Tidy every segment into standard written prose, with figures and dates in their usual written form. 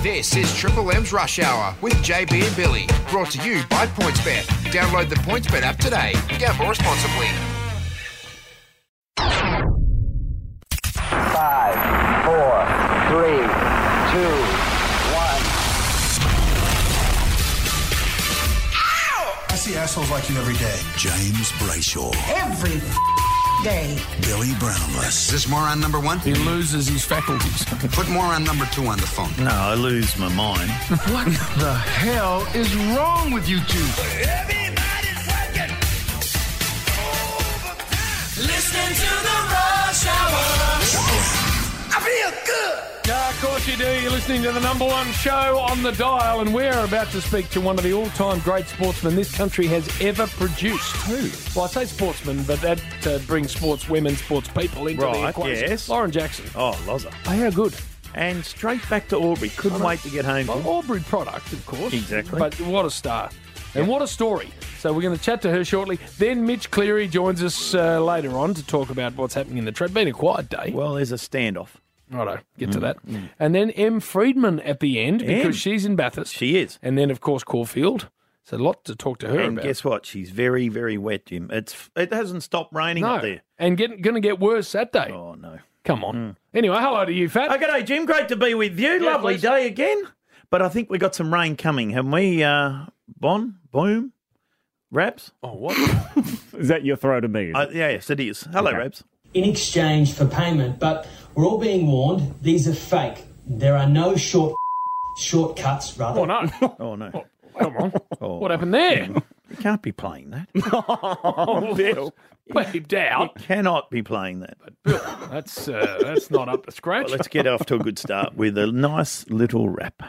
This is Triple M's Rush Hour with JB and Billy, brought to you by PointsBet. Download the PointsBet app today. Gamble responsibly. 5, 4, 3, 2, 1. I see assholes like you every day. James Brayshaw. Every day. Billy Brownless. Is this moron number one? He loses his faculties. Put moron number two on the phone. No, I lose my mind. What the hell is wrong with you two? Everybody's working overtime. Listening to the Rush Hour. I feel good. Yeah, of course you do. You're listening to the number one show on the dial, and we're about to speak to one of the all-time great sportsmen this country has ever produced. Who? Well, I say sportsman, but that brings sports women, sports people into the equation. Yes. Lauren Jackson. Oh, Loza. Oh, how good. And straight back to Aubrey. Couldn't wait to get home. Well, Aubrey product, of course. Exactly. But what a star. And what a story. So we're going to chat to her shortly. Then Mitch Cleary joins us later on to talk about what's happening in the trade. Been a quiet day. Well, there's a standoff. Righto, get to that. And then M. Friedman at the end, because she's in Bathurst. She is. And then, of course, Caulfield. So a lot to talk to her And about. guess what? She's very, very wet, Jim. It hasn't stopped raining No. up there. And going to get worse Saturday. Oh, no. Come on. Anyway, hello to you, Fat. Oh, g'day, Jim. Great to be with you. Yeah, Lovely please. day again. But I think we got some rain coming, haven't we? Boom, Rabs? Oh, what? Is that your throw to me? Yes, it is. Hello, Okay. Rabs. in exchange for payment. But we're all being warned, these are fake. There are no shortcuts, rather. Oh, no. Oh, no. Come on. Oh. What happened there? You can't be playing that. Oh, Bill. Beeped out. You cannot be playing that. Bill, that's not up to scratch. Well, let's get off to a good start with a nice little rap.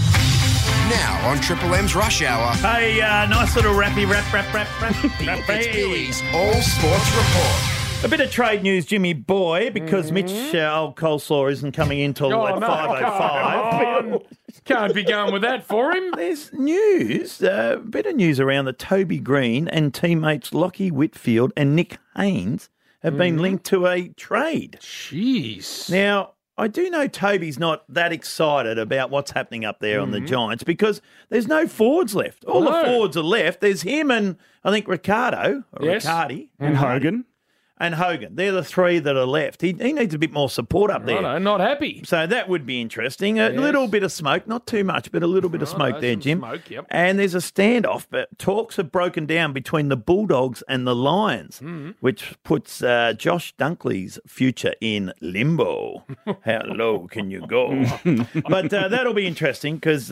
Now on Triple M's Rush Hour, Hey, nice little rappy rap. it's Billy's All Sports Report. A bit of trade news, Jimmy boy, because Mitch Old Coleslaw isn't coming in till Oh, at no. 5:05. Come on. Can't be going with that for him. There's news, a bit of news around that Toby Green and teammates Lockie Whitfield and Nick Haynes have been linked to a trade. Jeez. Now, I do know Toby's not that excited about what's happening up there on the Giants because there's no forwards left. All the forwards are left. There's him and I think Ricardo, or Yes. Riccardi, and Hogan. and Hogan. They're the three that are left. He needs a bit more support up there. Righto, not happy. So that would be interesting. A little bit of smoke, not too much, but a little bit of smoke there, some Jim. smoke, yep. And there's a standoff, but talks have broken down between the Bulldogs and the Lions, which puts Josh Dunkley's future in limbo. How low can you go? But that'll be interesting because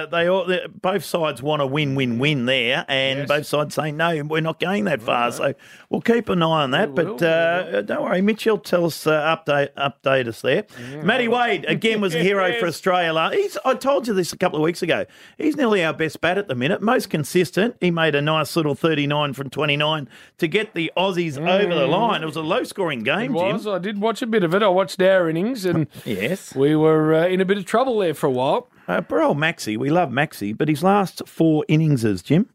both sides want a win-win-win there, and both sides say, no, we're not going that far. So we'll keep an eye on that. But don't worry, Mitchell, tell us, update us there. Matty Wade, again, was a hero for Australia. I told you this a couple of weeks ago. He's nearly our best bat at the minute, most consistent. He made a nice little 39 from 29 to get the Aussies over the line. It was a low-scoring game, Jim. I did watch a bit of it. I watched our innings, and Yes. we were in a bit of trouble there for a while. Poor old Maxi, we love Maxi, but his last 4 inningses, Jim,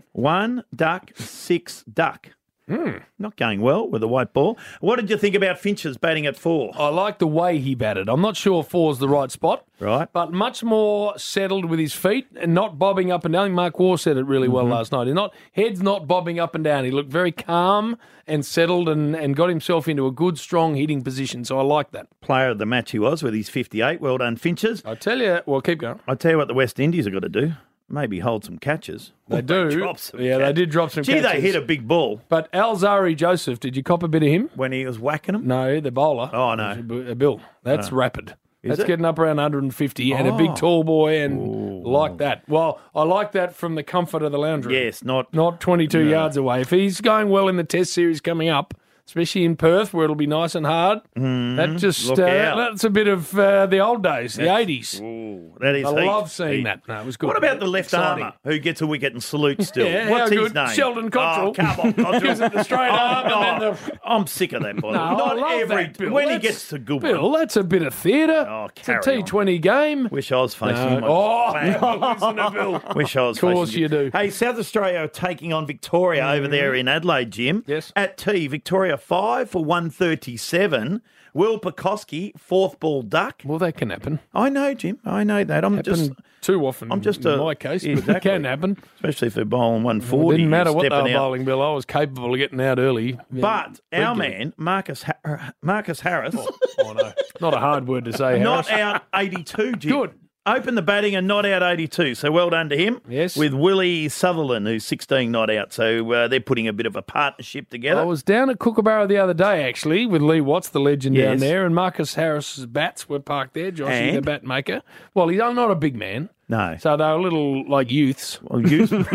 1 duck, 6 duck. Not going well with the white ball. What did you think about Finch's batting at 4? I like the way he batted. I'm not sure 4's the right spot. Right. But much more settled with his feet and not bobbing up and down. I think Mark Waugh said it really well last night. Head's not bobbing up and down. He looked very calm and settled and got himself into a good, strong hitting position. So I like that. Player of the match he was with his 58. Well done, Finches. I tell you, well, keep going. I tell you what the West Indies have got to do. Maybe hold some catches. They do. Drop some They catches. did drop some Gee, catches. they hit a big ball But Alzari Joseph, did you cop a bit of him? when he was whacking them. No, the bowler. Oh, no. Bill. That's rapid. That's it? getting up around 150 and a big tall boy and like that. Well, I like that from the comfort of the lounge room. Yes, not 22 yards away. If he's going well in the Test series coming up, especially in Perth where it'll be nice and hard, that just Look out. that's a bit of the old days, the 80s. Ooh, that is I heat. love seeing Heat. that. No, it was good. What about the left Exciting. armour who gets a wicket and salutes still? Yeah, What's how his good? name? Sheldon Cottrell. Oh, come on, Cottrell. Gives it the straight arm and then the... I'm sick of that, by the way. No, I Not love every that, Bill. when he That's- gets to good Bill, one. that's a bit of theatre. Oh, it's a carry on. T20 game. Wish I was facing him. Listen to Bill. Wish I was Of course facing you do. Hey, South Australia are taking on Victoria over there in Adelaide, Jim. Yes. At T, Victoria Australia 5 for 137. Will Pekoski, 4th ball duck. Well, that can happen. I know, Jim. I know that. Too often in my case, but it can happen. Especially if they're bowling 140. It didn't matter what they were stepping out. bowling, Bill. I was capable of getting out early. But our man, Marcus Harris, Oh, no. Not a hard word to say, not Harris. out 82, Jim. Good. Opened the batting and not out 82. So well done to him. Yes. With Willie Sutherland, who's 16 not out. So they're putting a bit of a partnership together. I was down at Kookaburra the other day, actually, with Lee Watts, the legend down Yes. there, and Marcus Harris's bats were parked there. Joshy, And? the bat maker. Well, he's not a big man. No. So they were little, like, youths. Well, use youth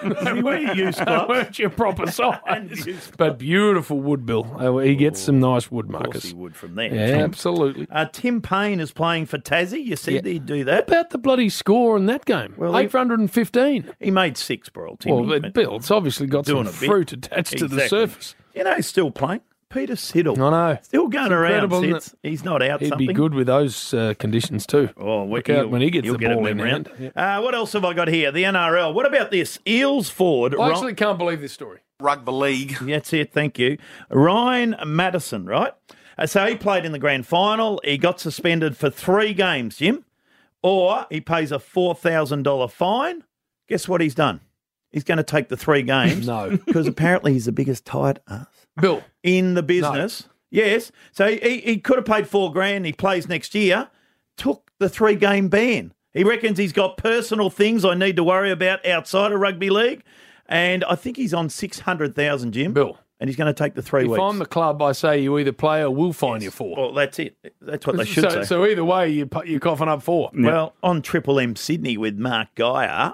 They clubs. weren't your proper size. But beautiful wood, Bill. He gets some nice wood, Of course Marcus. he would from there. Yeah, absolutely. Tim Payne is playing for Tassie. You said he'd do that. About the bloody score in that game. Well, 815. He made 6, bro. Timmy. Well, but Bill, it's obviously got some Doing a bit. fruit attached to the Exactly. surface. You know, he's still playing. Peter Siddle. I know. Still going around, incredible, isn't Sids. He's not out He'd something. be good with those conditions too. Oh, Look out when he gets he'll the get ball it in round. hand. Yeah. What else have I got here? The NRL. What about this? Eels forward. I actually can't believe this story. Rugby league. That's it. Thank you. Ryan Madison, right? So he played in the grand final. He got suspended for 3 games, Jim. Or he pays a $4,000 fine. Guess what he's done? He's going to take the 3 games. No. Because apparently he's the biggest tight ass Bill. in the business. Yes. So he could have paid $4,000. He plays next year. Took the 3-game ban. He reckons he's got personal things I need to worry about outside of rugby league. And I think he's on 600,000, Jim. Bill. And he's going to take the 3 If weeks. I'm the club, I say you either play or we'll fine you for. Well, that's it. That's what they should say. So either way, you're coughing up 4. Well, on Triple M Sydney with Mark Geyer,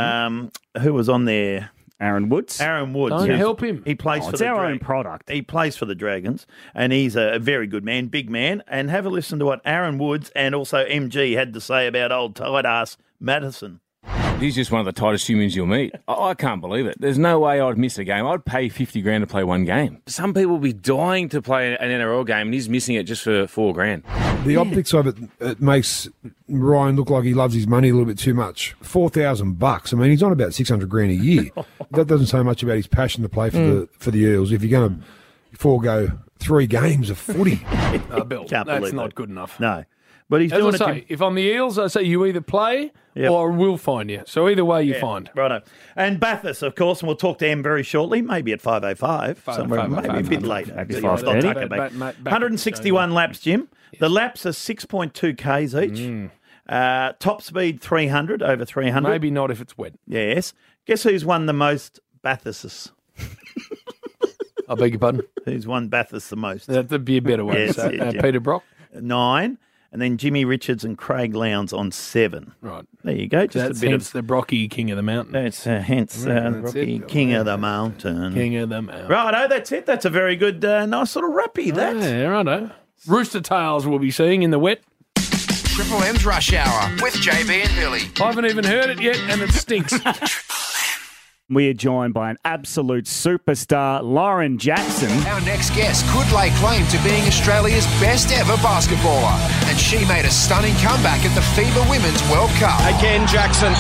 who was on there? Aaron Woods. Aaron Woods. Don't help him. He plays for It's the our own Dragons. product. He plays for the Dragons, and he's a very good man, big man. And have a listen to what Aaron Woods and also MG had to say about old tight ass Madison. He's just one of the tightest humans you'll meet. I can't believe it. There's no way I'd miss a game. I'd pay $50,000 to play 1 game. Some people will be dying to play an NRL game, and he's missing it just for $4,000. The optics of it makes Ryan look like he loves his money a little bit too much. $4,000. I mean, he's on about $600,000 a year. That doesn't say much about his passion to play for the Eels. If you're going to forego 3 games of footy, Bill, Can't that's believe not that. good enough. No, but he's As doing I it. say, if I'm the Eels, I say you either play Yep. or we'll fine you. So either way, you find. Righto. And Bathurst, of course, and we'll talk to him very shortly, maybe at 5:05, somewhere, maybe a bit later. Maybe See what 5:30. I'll take it back. 161 laps, Jim. The laps are 6.2 Ks each. Top speed 300, over 300. Maybe not if it's wet. Yes. Guess who's won the most Bathursts? I beg your pardon? Who's won Bathurst the most? That'd be a better way Yes, to say it. yeah, Jim. Peter Brock? 9. And then Jimmy Richards and Craig Lowndes on 7. Right. There you go. Just That's a bit hence of the Brocky King of the Mountain. That's hence That's Rocky it. King of the Mountain. King of the Mountain. Righto, that's it. That's a very good, nice little rappy, that. Yeah, righto. Rooster Tails we'll be seeing in the wet. Triple M's Rush Hour with JB and Billy. I haven't even heard it yet, and it stinks. We are joined by an absolute superstar, Lauren Jackson. Our next guest could lay claim to being Australia's best ever basketballer, and she made a stunning comeback at the FIBA Women's World Cup. Again, Jackson.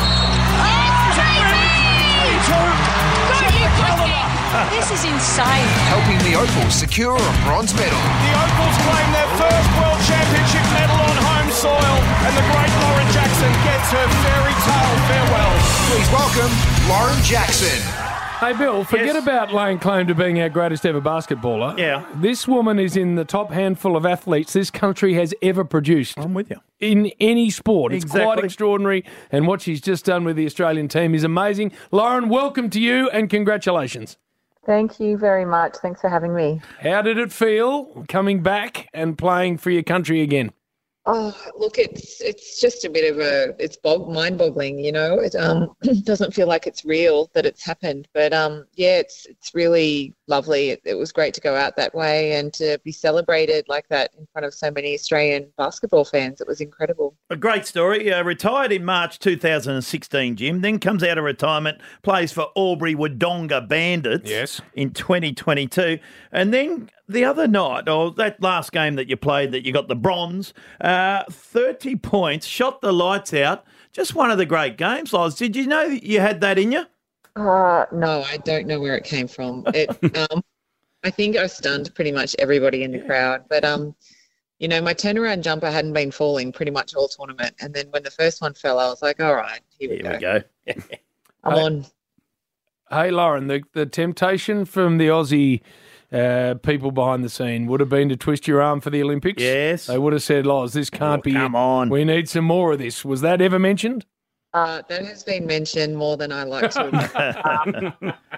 This is insane. Helping the Opals secure a bronze medal. The Opals claim their first World Championship medal on home soil, and the great Lauren Jackson gets her fairy tale farewell. Please welcome Lauren Jackson. Hey, Bill, forget Yes. about laying claim to being our greatest ever basketballer. Yeah. This woman is in the top handful of athletes this country has ever produced. I'm with you. In any sport. It's quite Exactly. extraordinary, and what she's just done with the Australian team is amazing. Lauren, welcome to you, and congratulations. Thank you very much. Thanks for having me. How did it feel coming back and playing for your country again? Oh, look, it's just a bit of it's mind-boggling, you know. It doesn't feel like it's real that it's happened, but yeah, it's really lovely. It was great to go out that way and to be celebrated like that in front of so many Australian basketball fans. It was incredible. A great story. Retired in March 2016, Jim. Then comes out of retirement, plays for Albury Wodonga Bandits in 2022. And then the other night, or that last game that you played that you got the bronze, 30 points, shot the lights out. Just one of the great games, Loz. Did you know that you had that in you? No, I don't know where it came from. I think I stunned pretty much everybody in the crowd. But you know, my turnaround jumper hadn't been falling pretty much all tournament, and then when the first one fell, I was like, all right, here we go. I'm on. Hey, Lauren, the temptation from the Aussie people behind the scene would have been to twist your arm for the Olympics. Yes. They would have said, Loz, this can't be come it. on. We need some more of this. Was that ever mentioned? That has been mentioned more than I like to.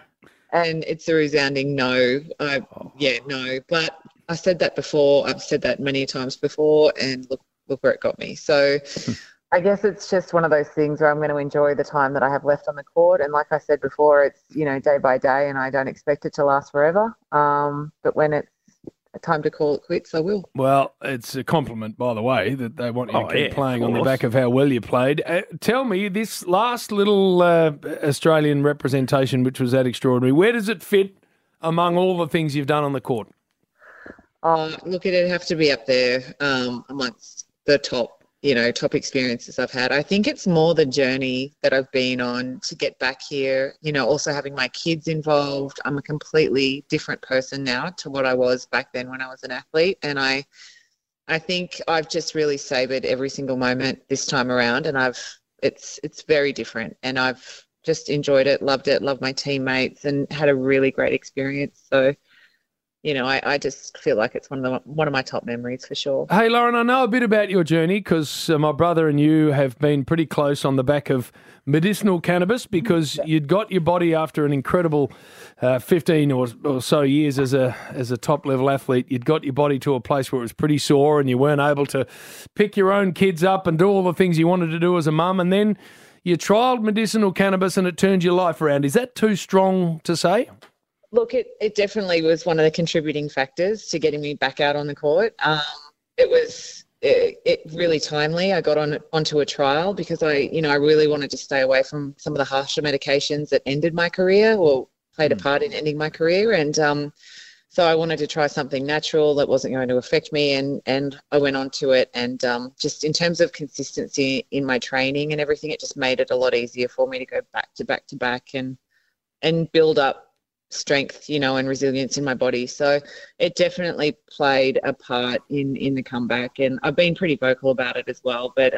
And it's a resounding no. No. But I said that before. I've said that many times before, and look where it got me. So I guess it's just one of those things where I'm going to enjoy the time that I have left on the court. And like I said before, it's, you know, day by day, and I don't expect it to last forever. But when it's time to call it quits, I will. Well, it's a compliment, by the way, that they want you to keep playing on the course. back of how well you played. Tell me, this last little Australian representation, which was that extraordinary, where does it fit among all the things you've done on the court? Look, it'd have to be up there amongst the top experiences I've had. I think it's more the journey that I've been on to get back here, you know, also having my kids involved. I'm a completely different person now to what I was back then when I was an athlete. And I think I've just really savoured every single moment this time around, and it's very different. And I've just enjoyed it, loved my teammates, and had a really great experience. So, you know, I just feel like it's one of my top memories for sure. Hey, Lauren, I know a bit about your journey because my brother and you have been pretty close on the back of medicinal cannabis, because you'd got your body after an incredible 15 or so years as a top-level athlete. You'd got your body to a place where it was pretty sore and you weren't able to pick your own kids up and do all the things you wanted to do as a mum, and then you trialled medicinal cannabis and it turned your life around. Is that too strong to say? Look, it definitely was one of the contributing factors to getting me back out on the court. It was really timely. I got onto a trial because I really wanted to stay away from some of the harsher medications that ended my career or played a part in ending my career. And so I wanted to try something natural that wasn't going to affect me, and I went onto it. And just in terms of consistency in my training and everything, it just made it a lot easier for me to go back to back and build up strength, you know, and resilience in my body. So it definitely played a part in the comeback, and I've been pretty vocal about it as well. But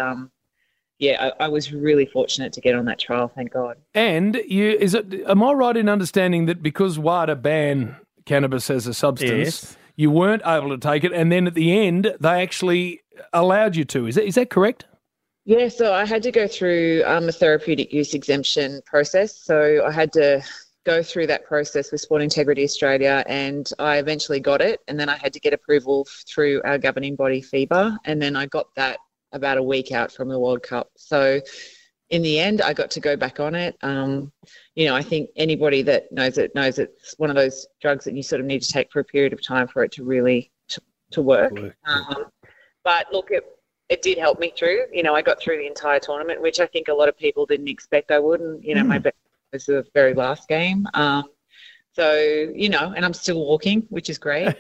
I was really fortunate to get on that trial, thank God. And am I right in understanding that because WADA banned cannabis as a substance, you weren't able to take it, and then at the end they actually allowed you to? Is that correct? Yeah, so I had to go through a therapeutic use exemption process. So I had to go through that process with Sport Integrity Australia, and I eventually got it, and then I had to get approval through our governing body, FIBA, and then I got that about a week out from the World Cup. So in the end, I got to go back on it. You know, I think anybody that knows it's one of those drugs that you sort of need to take for a period of time for it to really to work. But look, it did help me through. You know, I got through the entire tournament, which I think a lot of people didn't expect I would. And, you know, my best was the very last game. So, you know, and I'm still walking, which is great.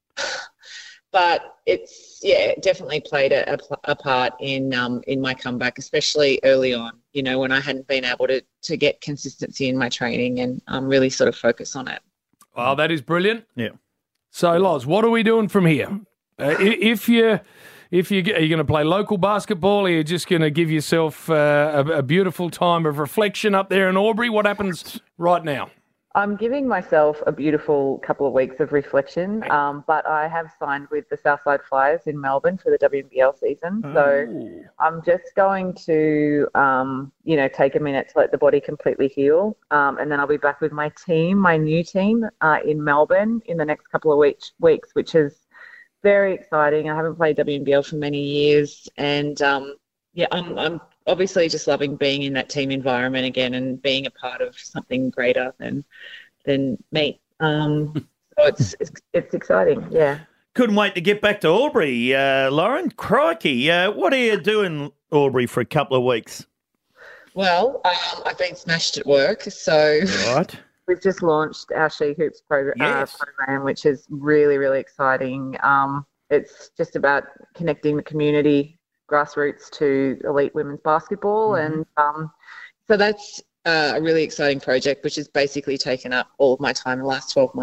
But it definitely played a part in my comeback, especially early on, you know, when I hadn't been able to get consistency in my training and really sort of focus on it. Well, that is brilliant. Yeah. So, Loz, what are we doing from here? If are you going to play local basketball, or are you just going to give yourself a beautiful time of reflection up there in Albury? What happens right now? I'm giving myself a beautiful couple of weeks of reflection, but I have signed with the Southside Flyers in Melbourne for the WNBL season. So I'm just going to, take a minute to let the body completely heal. And then I'll be back with my team, my new team in Melbourne in the next couple of weeks, which is very exciting. I haven't played WNBL for many years. And, I'm obviously just loving being in that team environment again and being a part of something greater than me. So it's exciting, yeah. Couldn't wait to get back to Albury, Lauren. Crikey, what are you doing, Albury, for a couple of weeks? Well, I've been smashed at work, so right. We've just launched our She Hoops program, which is really, really exciting. It's just about connecting the community, grassroots to elite women's basketball. And so that's a really exciting project, which has basically taken up all of my time in the last 12 months.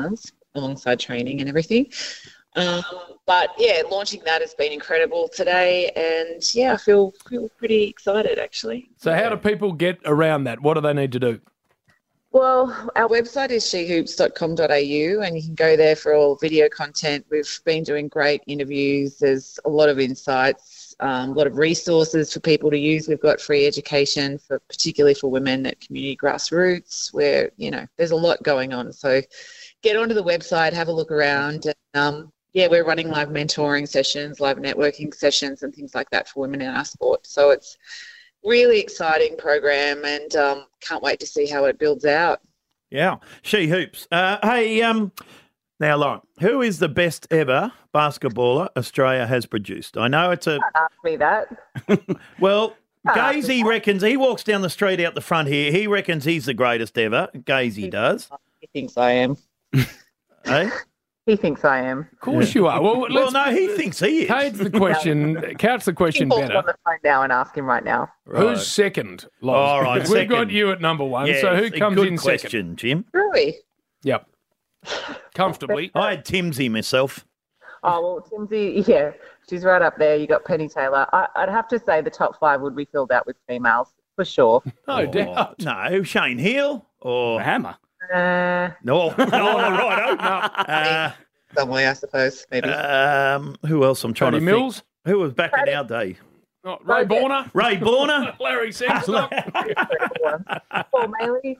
alongside training and everything. But yeah, launching that has been incredible today, and yeah, I feel pretty excited actually. So how do people get around that? What do they need to do? Well, our website is shehoops.com.au, and you can go there for all video content. We've been doing great interviews. There's a lot of insights, a lot of resources for people to use. We've got free education, particularly for women at community grassroots, where, there's a lot going on. So get onto the website, have a look around. And, we're running live mentoring sessions, live networking sessions and things like that for women in our sport. So it's really exciting program, and can't wait to see how it builds out. Yeah, She Hoops. Hey, now, Lauren, who is the best ever basketballer Australia has produced? I know it's a... Don't ask me that. Well, Gazy reckons, he walks down the street out the front here, he reckons he's the greatest ever. Gazy does. He thinks I am. Hey? He thinks I am. Of course you are. Well, no, he thinks he is. Couch the question better. On the phone now and ask him right now. Right. Who's second? Loz? All right, We've got you at number one. Yes, so who comes good in question, second? Jim. Really? Yep. Comfortably. I had Timsy myself. Oh, well, Timsy, yeah, she's right up there. You got Penny Taylor. I'd have to say the top 5 would be filled out with females, for sure. No doubt. No, Shane Hill or... The Hammer. No, right. Somewhere, I suppose, maybe. Who else? I'm trying Tony to Mills? think. Who was back in our day? Oh, Ray Borner? Ray Borner? Larry Sengstock? Paul Maley?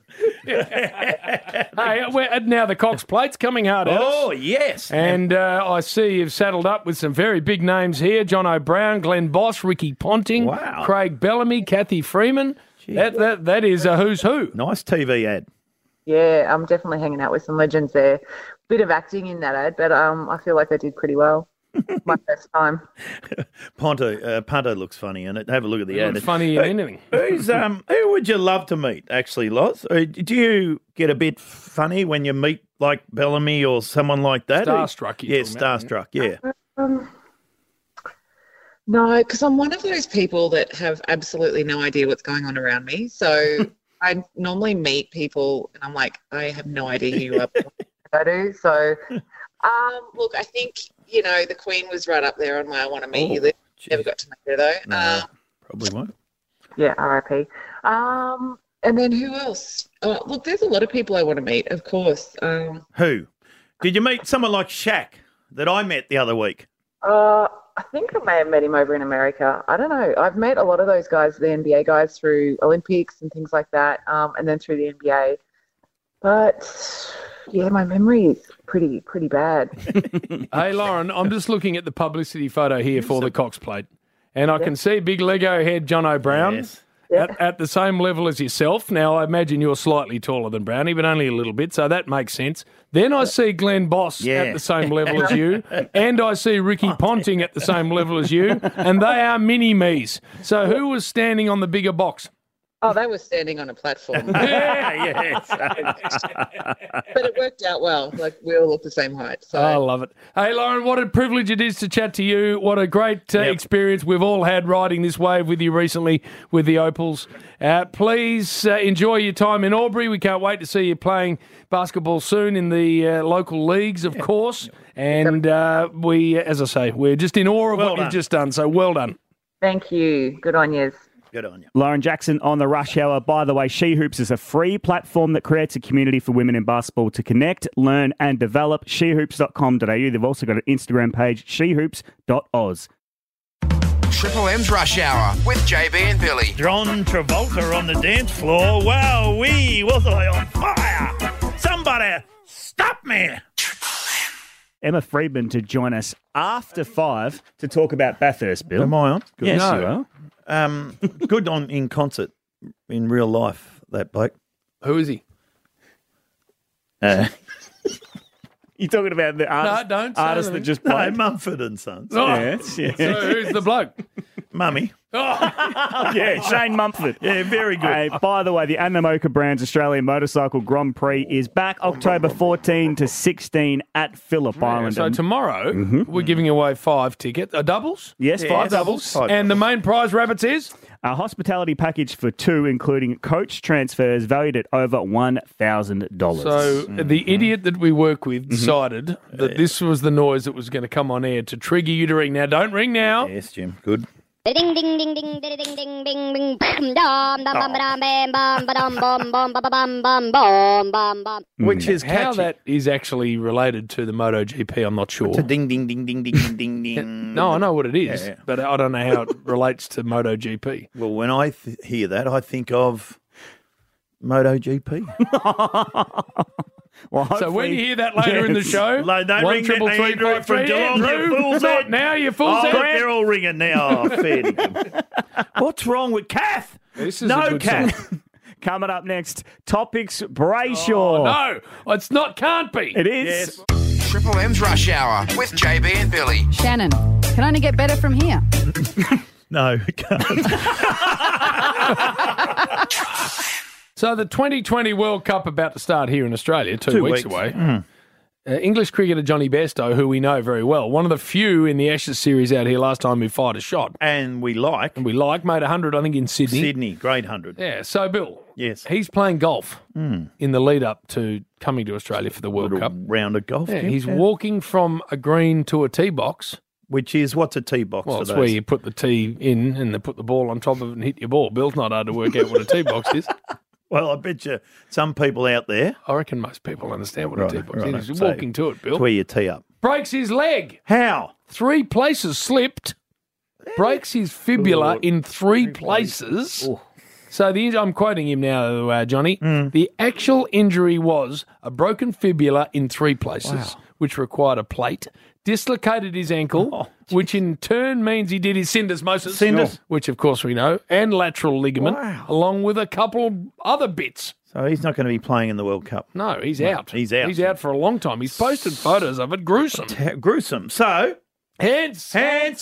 Hey, now the Cox Plate's coming hard at us. Oh, yes. And I see you've saddled up with some very big names here. John O'Brien, Glenn Boss, Ricky Ponting, Wow. Craig Bellamy, Kathy Freeman. That is a who's who. Nice TV ad. Yeah, I'm definitely hanging out with some legends there. Bit of acting in that ad, but I feel like I did pretty well. My first time. Punto looks funny in it. Have a look at the ad. Looks funny in anything. Who would you love to meet, actually, Loz? Do you get a bit funny when you meet, like, Bellamy or someone like that? Starstruck. Yeah, starstruck, yeah. No, because I'm one of those people that have absolutely no idea what's going on around me. So I normally meet people and I'm like, I have no idea who you are. I do. So, look, I think, the Queen was right up there on my I want to meet you list. Never got to meet her, though. No, probably won't. Yeah, RIP. And then who else? Look, there's a lot of people I want to meet, of course. Who? Did you meet someone like Shaq that I met the other week? I think I may have met him over in America. I don't know. I've met a lot of those guys, the NBA guys, through Olympics and things like that, and then through the NBA. But yeah, my memory is pretty bad. Hey, Lauren, I'm just looking at the publicity photo here for the Cox Plate, and I can see big Lego head John O'Brien. Yes. At the same level as yourself. Now, I imagine you're slightly taller than Brownie, but only a little bit, so that makes sense. Then I see Glenn Boss at the same level as you, and I see Ricky Ponting at the same level as you, and they are mini-me's. So who was standing on the bigger box? Oh, they were standing on a platform. Yes. But it worked out well. Like, we all look the same height. So. I love it. Hey, Lauren, what a privilege it is to chat to you. What a great experience we've all had riding this wave with you recently with the Opals. Please enjoy your time in Albury. We can't wait to see you playing basketball soon in the local leagues, of course. And we, as I say, we're just in awe of what you've just done. So well done. Thank you. Good on you. Good on you. Lauren Jackson on the Rush Hour. By the way, She Hoops is a free platform that creates a community for women in basketball to connect, learn and develop. Shehoops.com.au. They've also got an Instagram page, shehoops.oz. Triple M's Rush Hour with JB and Billy. John Travolta on the dance floor. Wow, was I on fire? Somebody stop me. Emma Friedman to join us after 5 to talk about Bathurst, Bill. Am I on? Good. Yes, you are. Good in concert in real life, that bloke. Who is he? You're talking about the artist, don't say artist that anything. just played? No, Mumford and Sons. Oh. Yes. So who's the bloke? Mummy. Yeah, Shane Mumford. Yeah, very good. Hey, by the way, the Anamoka Brands Australian Motorcycle Grand Prix is back October 14 to 16 at Phillip Island. So tomorrow, we're giving away 5 tickets. Doubles? Yes, 5 doubles. And the main prize, Rabbits, is? A hospitality package for 2, including coach transfers valued at over $1,000. So the idiot that we work with decided that this was the noise that was going to come on air to trigger you to ring. Now, don't ring now. Yes, Jim. Good. Ding ding ding ding ding ding ding bing bing bam bam bam bam bam bam bam bam bam bam bam bam. Which is how catchy. that is actually related to the MotoGP, I'm not sure. It's a ding, ding, ding, ding, ding, ding, ding. No, I know what it is, Yeah. but I don't know how it relates to MotoGP. Well, when I hear that, I think of MotoGP. Well, So when you hear that later in the show, Don't ring that Andrew from Geelong, you fool's not head. now, you fool's Oh, head. they're all ringing now. Fair dinkum. What's wrong with Kath? This is a No, good Kath. song. Coming up next, Topics Brayshaw. Oh, no, it's not, can't be. It is. Yes. Triple M's Rush Hour with JB and Billy. Shannon, can only get better from here. No, it can't. So the 2020 World Cup about to start here in Australia, 2 weeks away. English cricketer Johnny Bairstow, who we know very well, one of the few in the Ashes series out here last time who fired a shot. And we like. Made 100, I think, in Sydney. Sydney, great 100. Yeah, so Bill. Yes. He's playing golf in the lead up to coming to Australia for the World Little Cup. round of golf. Yeah, Jim. he's walking from a green to a tee box. Which is, what's a tee box Well, for it's those? where you put the tee in and they put the ball on top of it and hit your ball. Bill's not hard to work out what a tee box is. Well, I bet you some people out there. I reckon most people understand what a tee box right. is. He's So, walking to it, Bill. It's where you tee up. Breaks his leg. How? 3 places slipped. Breaks his fibula in 3 places. So I'm quoting him now, Johnny. The actual injury was a broken fibula in 3 places, which required a plate. Dislocated his ankle, which in turn means he did his syndesmosis, which of course we know, and lateral ligament, along with a couple other bits. So he's not going to be playing in the World Cup. No, he's out. He's out. He's out for a long time. He's posted photos of it. Gruesome. Gruesome. So, Hands.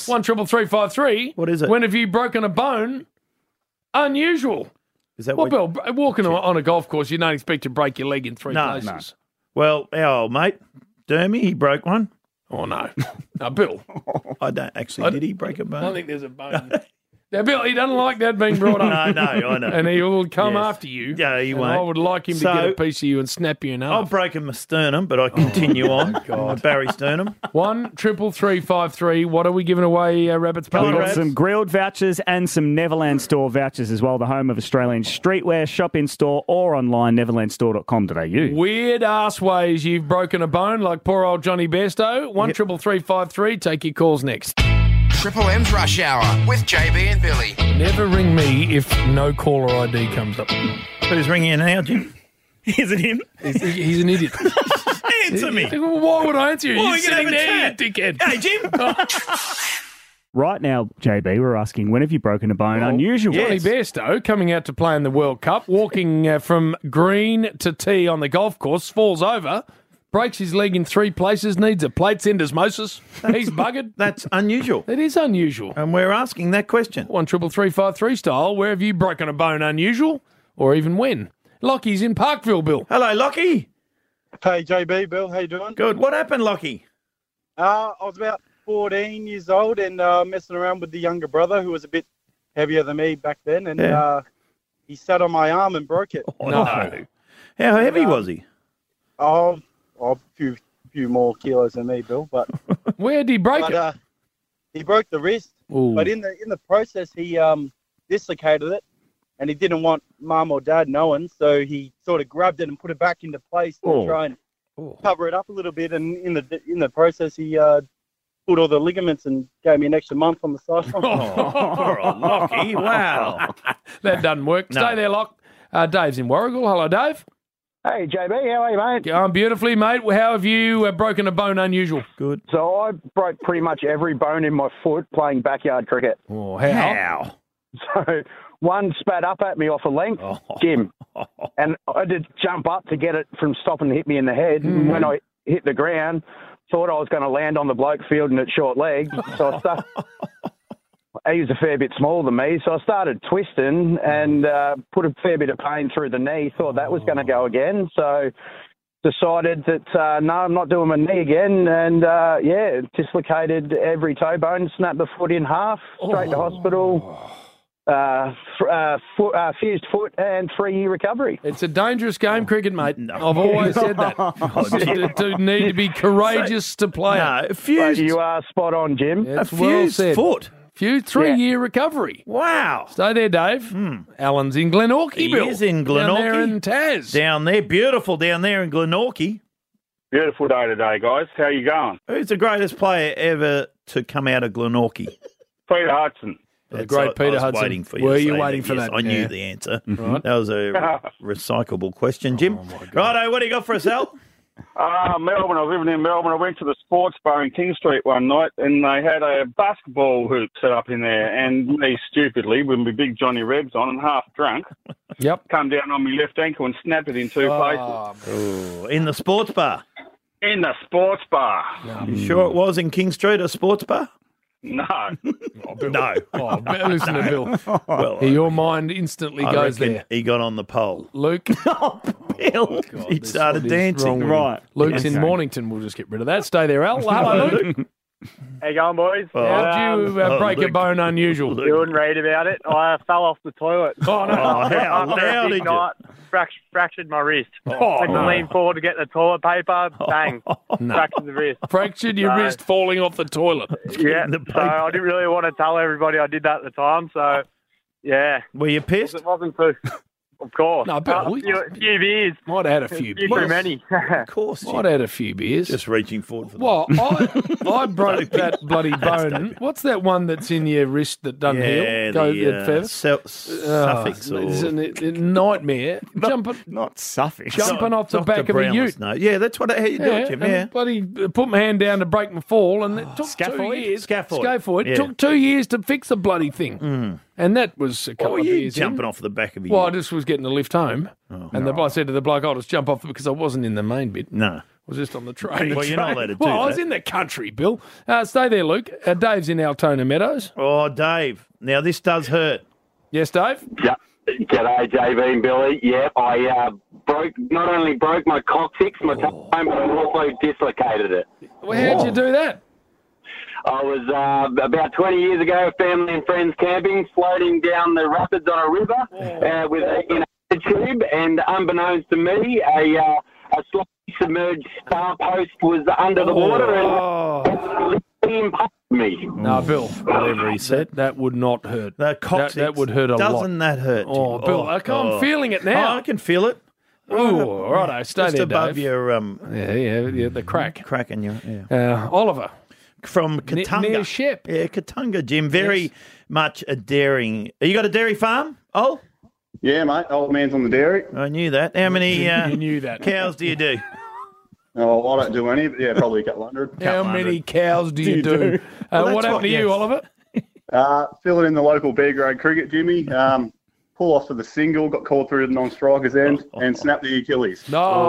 13353. What is it? When have you broken a bone? Unusual. is that Well, what? Bill, walking on a golf course, you don't expect to break your leg in 3 No, places. Well, our old mate, Dermy, he broke one. Oh, no. No, Bill. I don't actually. Did he break a bone? I don't think there's a bone. Now, Bill, he doesn't like that being brought up. No, I know. And he will come Yes. after you. Yeah, he and won't. I would like him to So- get a piece of you and snap you in half. I've broken my sternum, but I continue on. My Barry sternum. 13353. What are we giving away, Rabbits? We've got Rabbits? some grilled vouchers and some Neverland Store vouchers as well, the home of Australian streetwear, shop in store or online, neverlandstore.com.au. Weird ass ways you've broken a bone, like poor old Johnny Bairstow. 13353. Take your calls next. Triple M's Rush Hour with JB and Billy. Never ring me if no caller ID comes up. Who's ringing in now, Jim? Is it him? He's an idiot. Answer me. Well, why would I answer you? Why You're are you gonna sitting have a there, chat? you dickhead. Hey, Jim. Right now, JB, we're asking, when have you broken a bone? Unusual. Johnny Bairstow coming out to play in the World Cup, walking from green to tee on the golf course, falls over, breaks his leg in 3 places, needs a plate, syndesmosis. He's buggered. That's unusual. It is unusual. And we're asking that question. 13353 style. Where have you broken a bone unusual? Or even when? Lockie's in Parkville, Bill. Hello, Lockie. Hey, JB, Bill, how you doing? Good. What happened, Lockie? I was about 14 years old and messing around with the younger brother who was a bit heavier than me back then, and he sat on my arm and broke it. Oh, no. How heavy was he? Oh, a few more kilos than me, Bill. But where did he break it? He broke the wrist. Ooh. But in the process, he dislocated it, and he didn't want mum or dad knowing, so he sort of grabbed it and put it back into place to try and cover it up a little bit. And in the process, he pulled all the ligaments and gave me an extra month on the sideline. Oh, Lockie! Wow, that doesn't work. No. Stay there, Lock. Dave's in Warrigal. Hello, Dave. Hey, JB, how are you, mate? I'm beautifully, mate. How have you broken a bone unusual? Good. So I broke pretty much every bone in my foot playing backyard cricket. Oh, how? So one spat up at me off a length, Jim, and I had to jump up to get it from stopping to hit me in the head. Mm. When I hit the ground, thought I was going to land on the bloke fielding at short leg, so I he was a fair bit smaller than me, so I started twisting and put a fair bit of pain through the knee. Thought that was going to go again, so decided that no, I'm not doing my knee again, and dislocated every toe bone, snapped the foot in half, straight to hospital. Fused foot and 3-year recovery. It's a dangerous game, cricket, mate. I've always said that. You need to be courageous to play it. Fused. You are spot on, Jim. It's well said. Foot. Fused 3-year recovery. Wow. Stay there, Dave. Alan's in Glenorchy, Bill. He is in Glenorchy. Down there in Taz. Down there. Beautiful down there in Glenorchy. Beautiful day today, guys. How you going? Who's the greatest player ever to come out of Glenorchy? Peter Hudson. The great Peter Hudson. Waiting for you Were to you say waiting that. for Yes, that? I knew Yeah. the answer. Right. That was a recyclable question, Jim. Righto, what do you got for us, Al? Melbourne. I was living in Melbourne. I went to the sports bar in King Street one night, and they had a basketball hoop set up in there. And me, stupidly, with my big Johnny Rebs on and half drunk, come down on my left ankle and snapped it in two places. Oh, in the sports bar? In the sports bar. You sure it was in King Street, a sports bar? No. No. Listen to Bill. Well, Your mind instantly I goes reckon there. He got on the pole. Luke. Bill. He started dancing. Right. Luke's in Mornington. We'll just get rid of that. Stay there, Al. Hello, Luke. How you going, boys? How'd you break a bone unusual? You wouldn't read about it. I fell off the toilet. Oh, no. After a big night, fractured my wrist. Went to lean forward to get the toilet paper. Bang. Fractured the wrist. Fractured your wrist falling off the toilet. Yeah. So I didn't really want to tell everybody I did that at the time. So, yeah. Were you pissed? It wasn't too... Of course. No, but a few beers. Might have had a few beers. Too many. Of course. Might have had a few beers. Just reaching forward for that. Well, I broke that bloody bone. What's that one that's in your wrist that doesn't heal? Suffix. It's a nightmare. Not suffix. Jumping off the back of a ute. No. Yeah, that's how you do it, Jim. Yeah. Bloody put my hand down to break my fall, and it took 2 years. Scaffold. It took 2 years to fix the bloody thing. And that was a couple of years jumping in. off the back of your Well, I just was getting the lift home. I said to the bloke, I'll just jump off because I wasn't in the main bit. No. I was just on the train. Well, you're not allowed to do Well, I was that. in the country, Bill. Stay there, Luke. Dave's in Altona Meadows. Oh, Dave. Now, this does hurt. Yes, Dave? Yeah. G'day, JB and Billy. Yeah, I not only broke my coccyx, my toe, but I also dislocated it. Well, how'd you do that? I was about 20 years ago, family and friends camping, floating down the rapids on a river with in a tube, and unbeknownst to me, a slightly submerged star post was under the water and impacted me. No, Bill. Whatever he said. That would not hurt. That would hurt a lot. Doesn't that hurt? Oh, Bill, I'm feeling it now. Oh, I can feel it. Oh, all right, stay just there, above Dave. your Yeah, the crack. Crack in your Oliver. From Katunga. Near Shep. Yeah, Katunga, Jim. Very much a dairying. You got a dairy farm? Oh? Yeah, mate. Old man's on the dairy. I knew that. How many You knew that. cows do you do? Oh, I don't do any, but yeah, probably a couple hundred. How many cows do you do? What happened to you, Oliver? Fill it in the local B grade cricket, Jimmy. Pull off for the single, got called through to the non-striker's end, and snapped the Achilles.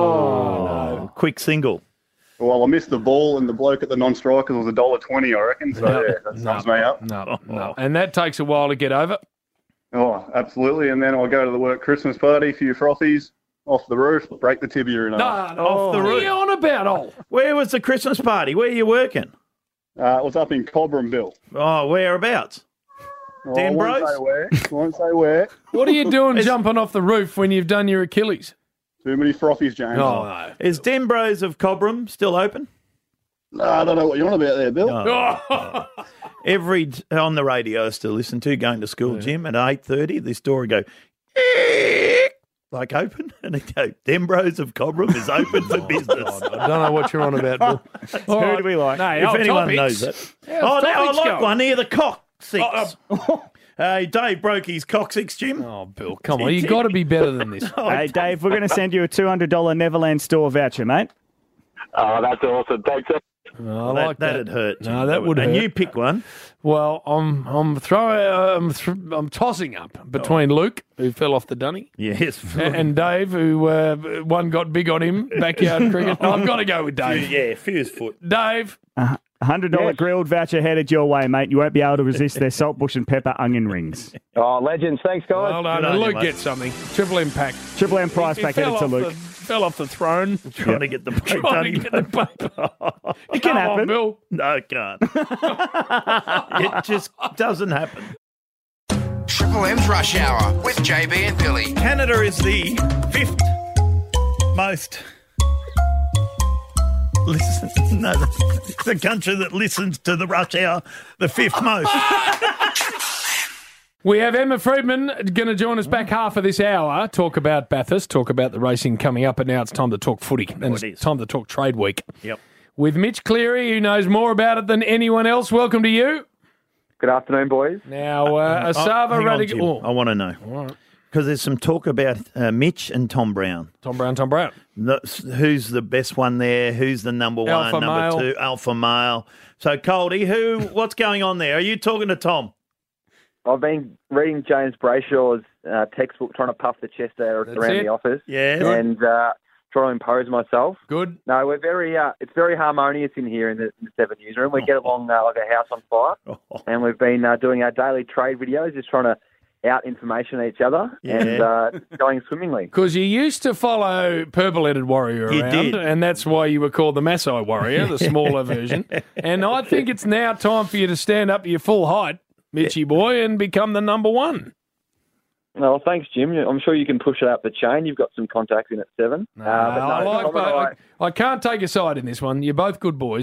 No. Quick single. Well, I missed the ball, and the bloke at the non-strikers was $1.20, I reckon. So, yeah, that sums me up. No. And that takes a while to get over. Oh, absolutely. And then I'll go to the work Christmas party, a few frothies, off the roof, break the tibia and Off the What are roof. you on about, Ol? Where was the Christmas party? Where are you working? It was up in Cobram, Bill. Oh, whereabouts? Oh, I won't say where. What are you doing jumping off the roof when you've done your Achilles? Too many frothies, James. Oh, no. Is Denbros of Cobram still open? No, I don't know what you're on about there, Bill. On the radio I still listen to, going to school, Jim, at 8:30, this door would go, like open, and it'd go, Denbros of Cobram is open for business. I don't know what you're on about, Bill. Who do we like? No, If anyone knows that. How's I topics like going? one here, the coccyx. Dave broke his coccyx, Jim. Oh, Bill, come on. You've got to be better than this. Hey, Dave, we're going to send you a $200 Neverland store voucher, mate. Oh, that's awesome. Thanks. I like that. That'd hurt. Jim. No, that would hurt. And you pick one. Well, I'm tossing up between Luke, who fell off the dunny, Yes. and Dave, who one got big on him, backyard cricket. I've got to go with Dave. Yeah, fused foot. Dave, $100 grilled voucher headed your way, mate. You won't be able to resist their salt bush and pepper onion rings. Oh, legends. Thanks, guys. Well done. Good And on you, Luke mate. gets something. Triple Impact. Triple M prize He pack fell headed to off Luke. Fell off the throne. Trying to get the paper Trying to done. get the paper. It can Come on, happen. Bill. No, it can't. It just doesn't happen. Triple M's Rush Hour with JB and Billy. Canada is the 5th most it's the country that listens to the Rush Hour the 5th most. We have Emma Friedman going to join us back half of this hour, talk about Bathurst, talk about the racing coming up, and now it's time to talk footy. And it's time to talk Trade Week. Yep. With Mitch Cleary, who knows more about it than anyone else. Welcome to you. Good afternoon, boys. Now, Asava hang on, Radic... Jim. Oh, I want to know. all right. Because there's some talk about Mitch and Tom Brown. Tom Brown. Who's the best one there? Who's the number one, Alpha number male. 2? Alpha male. So, Coldy, what's going on there? Are you talking to Tom? I've been reading James Brayshaw's textbook, trying to puff the chest out around it. the office. Yeah. And trying to impose myself. Good. No, we're very. It's very harmonious in here in the 7 newsroom. We get along like a house on fire. And we've been doing our daily trade videos, just trying to out information each other and going swimmingly. Because you used to follow Purple-Headed Warrior You around, did. and that's why you were called the Maasai Warrior, the smaller version. And I think it's now time for you to stand up to your full height, Mitchy boy, and become the number one. Well, thanks, Jim. I'm sure you can push it up the chain. You've got some contacts in at 7. I can't take a side in this one. You're both good boys,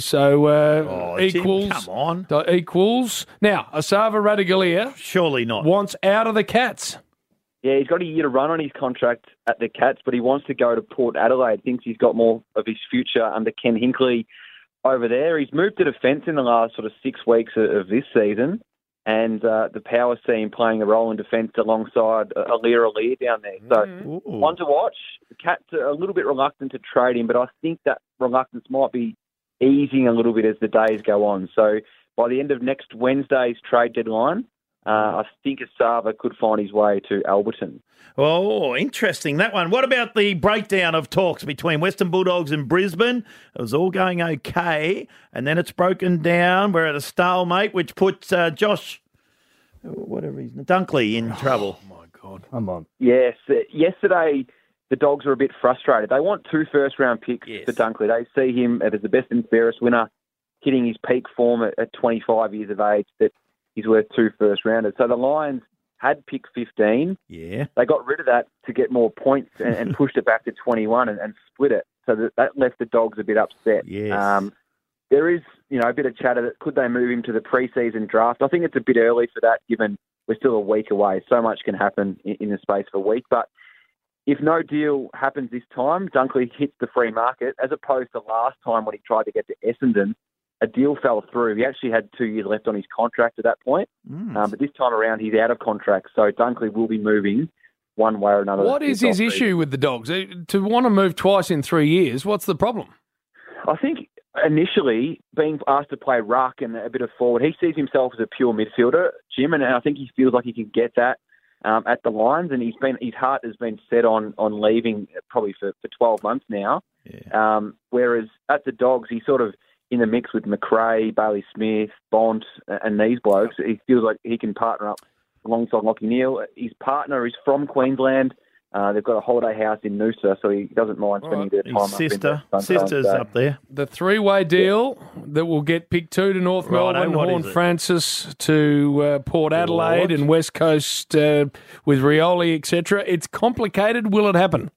so Jim, equals. come on. Equals. Now, Asava Radigalia Surely not. wants out of the Cats. Yeah, he's got a year to run on his contract at the Cats, but he wants to go to Port Adelaide. Thinks he's got more of his future under Ken Hinkley over there. He's moved to defence in the last sort of 6 weeks of this season, and the Power team playing a role in defence alongside Alir down there. So one to watch. The Cats are a little bit reluctant to trade him, but I think that reluctance might be easing a little bit as the days go on. So by the end of next Wednesday's trade deadline, I think Asava could find his way to Alberton. Oh, interesting, that one. What about the breakdown of talks between Western Bulldogs and Brisbane? It was all going okay, and then it's broken down. We're at a stalemate, which puts Josh, whatever he's Dunkley, in trouble. Oh, my God. Come on. Yes. Yesterday, the Dogs were a bit frustrated. They want 2 first-round picks for Dunkley. They see him as the best and fairest winner, hitting his peak form at 25 years of age, that he's worth 2 first-rounders. So the Lions had pick 15. Yeah. They got rid of that to get more points and pushed it back to 21 and split it. So that left the Dogs a bit upset. Yes. There is, a bit of chatter that could they move him to the pre-season draft. I think it's a bit early for that, given we're still a week away. So much can happen in the space of a week. But if no deal happens this time, Dunkley hits the free market, as opposed to last time when he tried to get to Essendon. A deal fell through. He actually had 2 years left on his contract at that point. But this time around, he's out of contract. So Dunkley will be moving one way or another. What is his issue with the Dogs? To want to move twice in 3 years, what's the problem? I think initially being asked to play ruck and a bit of forward, he sees himself as a pure midfielder, Jim, and I think he feels like he can get that at the Lions. And his heart has been set on leaving probably for 12 months now. Yeah. Whereas at the Dogs, he's sort of in the mix with McRae, Bailey Smith, Bont, and these blokes. He feels like he can partner up alongside Lachie Neale. His partner is from Queensland. They've got a holiday house in Noosa, so he doesn't mind spending a bit of time Sister's up there. The 3-way deal that will get pick 2 to North Melbourne, Horn Francis to Port Adelaide and West Coast with Rioli, etc. It's complicated. Will it happen?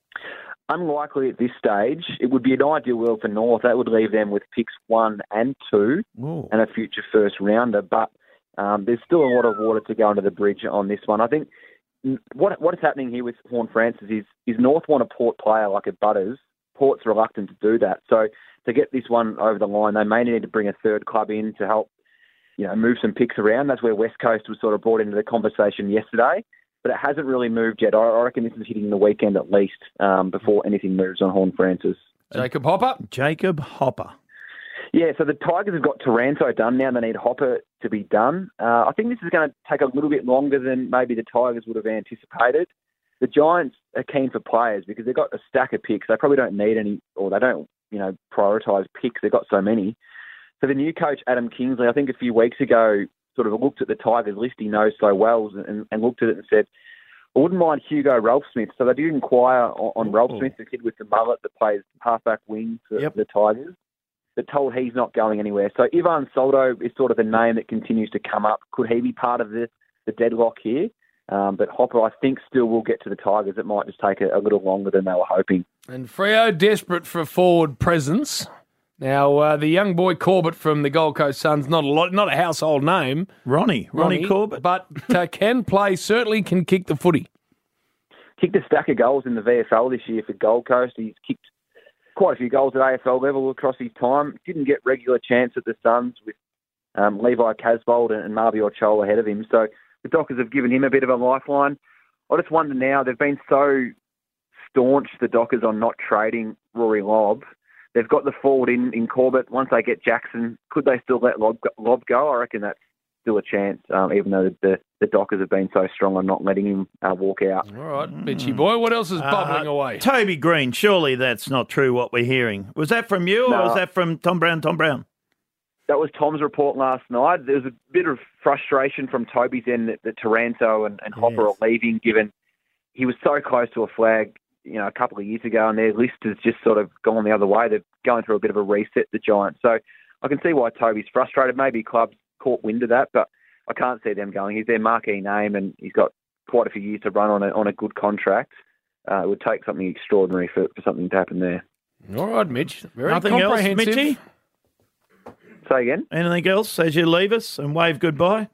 Unlikely at this stage. It would be an ideal world for North. That would leave them with picks 1 and 2 and a future first rounder. But there's still a lot of water to go under the bridge on this one. I think what is happening here with Horn Francis is North want a Port player like a Butters. Port's reluctant to do that. So to get this one over the line, they may need to bring a third club in to help, move some picks around. That's where West Coast was sort of brought into the conversation yesterday. But it hasn't really moved yet. I reckon this is hitting the weekend at least before anything moves on Horn Francis. Jacob Hopper. Yeah, so the Tigers have got Taranto done now. They need Hopper to be done. I think this is going to take a little bit longer than maybe the Tigers would have anticipated. The Giants are keen for players because they've got a stack of picks. They probably don't need any, or they don't, prioritise picks. They've got so many. So the new coach, Adam Kingsley, I think a few weeks ago, sort of looked at the Tigers list he knows so well and looked at it and said, I wouldn't mind Hugo Ralphsmith. So they did inquire on Ralphsmith, the kid with the mullet that plays halfback wing for the Tigers, but told he's not going anywhere. So Ivan Soldo is sort of a name that continues to come up. Could he be part of the deadlock here? But Hopper, I think, still will get to the Tigers. It might just take a little longer than they were hoping. And Freo desperate for forward presence. Now, the young boy Corbett from the Gold Coast Suns, not a household name. Ronnie Corbett. But can play, certainly can kick the footy. Kicked a stack of goals in the VFL this year for Gold Coast. He's kicked quite a few goals at AFL level across his time. Didn't get regular chance at the Suns with Levi Casbold and Marby Ochoa ahead of him. So the Dockers have given him a bit of a lifeline. I just wonder now, they've been so staunch, the Dockers, on not trading Rory Lobb. They've got the forward in Corbett. Once they get Jackson, could they still let Lobb go? I reckon that's still a chance, even though the Dockers have been so strong on not letting him walk out. All right, bitchy boy. What else is bubbling away? Toby Green, surely that's not true what we're hearing. Was that from you or was that from Tom Brown? That was Tom's report last night. There was a bit of frustration from Toby's end that Taranto and Hopper are leaving, given he was so close to a flag, a couple of years ago, and their list has just sort of gone the other way. They're going through a bit of a reset, the Giants. So I can see why Toby's frustrated. Maybe clubs caught wind of that, but I can't see them going. He's their marquee name, and he's got quite a few years to run on a good contract. It would take something extraordinary for something to happen there. All right, Mitch. Very Nothing else, comprehensive. Mitchie? Say again? Anything else as you leave us and wave goodbye?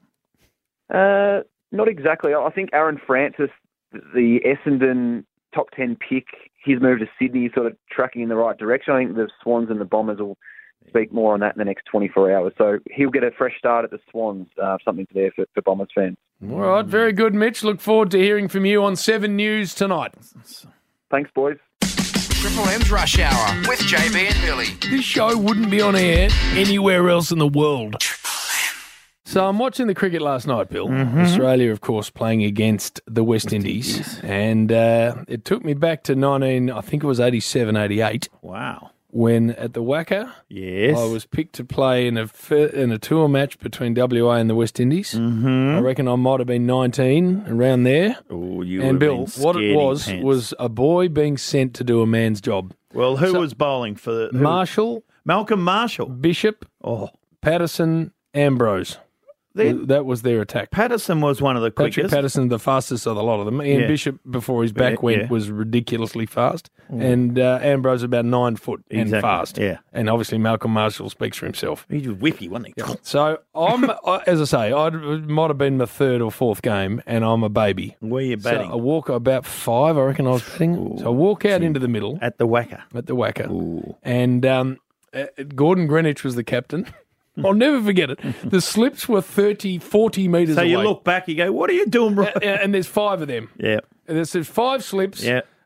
Not exactly. I think Aaron Francis, the Essendon top 10 pick, his move to Sydney is sort of tracking in the right direction. I think the Swans and the Bombers will speak more on that in the next 24 hours. So he'll get a fresh start at the Swans, something there for Bombers fans. All right, very good, Mitch. Look forward to hearing from you on 7 News tonight. Thanks, boys. Triple M's Rush Hour with JB and Billy. This show wouldn't be on air anywhere else in the world. So I'm watching the cricket last night, Bill. Australia, of course, playing against the West Indies. And it took me back to 87, 88. Wow. When at the WACA, yes, I was picked to play in a tour match between WA and the West Indies. I reckon I might have been 19, around there. Oh, you and Bill, what it pants. was a boy being sent to do a man's job. Well, who was bowling for Marshall, Malcolm Marshall, Bishop, Patterson, Ambrose. That was their attack. Patterson was one of the quickest. Patrick Patterson, the fastest of a lot of them. Ian Bishop, before his back went, was ridiculously fast. And Ambrose about 9 foot and fast. Yeah. And obviously Malcolm Marshall speaks for himself. He was whippy, wasn't he? So as I say, I might have been my 3rd or 4th game, and I'm a baby. Where are you batting? So I walk about 5, I reckon I was batting. So I walk out into the middle. At the WACA. And Gordon Greenwich was the captain. I'll never forget it. The slips were 30, 40 metres away. So you look back, you go, what are you doing, bro? And there's 5 of them. Yeah. And there's 5 slips,